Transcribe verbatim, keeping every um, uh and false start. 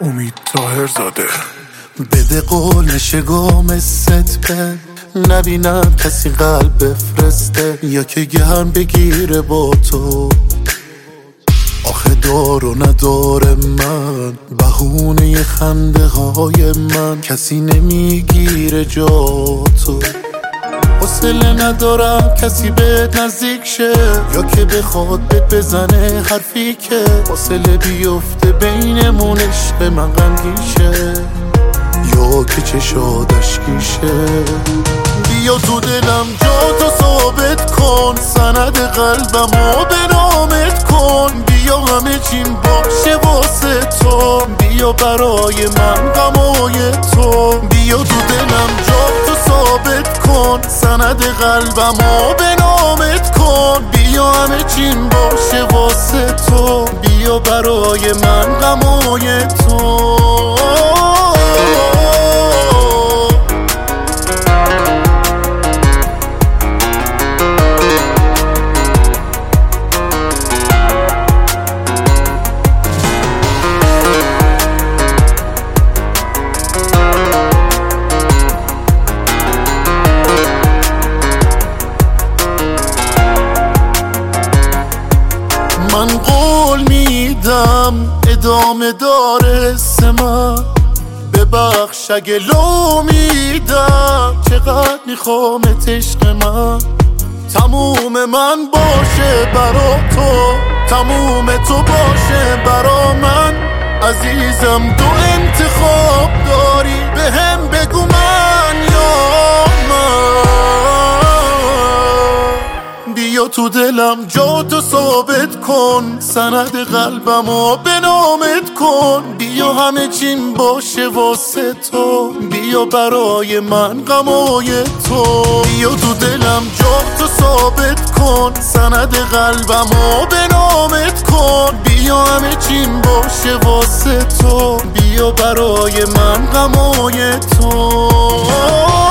امید طاهرزاده. بده قول نشه گام ست به نبینم کسی قلب بفرسته یا که گرم بگیره با تو. آخه دار و نداره من بهونه خنده های من کسی نمیگیره جا تو. حوصله ندارم کسی بهت نزدیک شه یا که بخواد بهت بزنه حرفی که حوصله بیفته بینمون عشق من غمگین شه یا که چشادش گیشه. بیا تو دلم جا تو ثابت کن سند قلبمو به نامت کن. بیا همه چیم باشه واسه تو بیا برای من غمای تو. بیا تو دلم جا تو ثابت کن سند قلبمو به نامت کن. بیا همه چیم باشه واسه تو بیا برای من غمای تو. من قول میدم ادامه داره سمن ببخش اگه لو میدم چقدر میخوامت عشق من. تموم من باشه برا تو تموم تو باشه برا من. عزیزم دو انتخاب داری به هم بگو من یا من. بیا تو دلم جا تو ثابت کن سند قلبمو به نامت کن. بیا همه چیم باشه واسه تو بیا برای من غمای تو. بیا تو دلم جا تو ثابت کن سند قلبمو به نامت کن. بیا همه چیم باشه واسه تو بیا برای من غمای تو.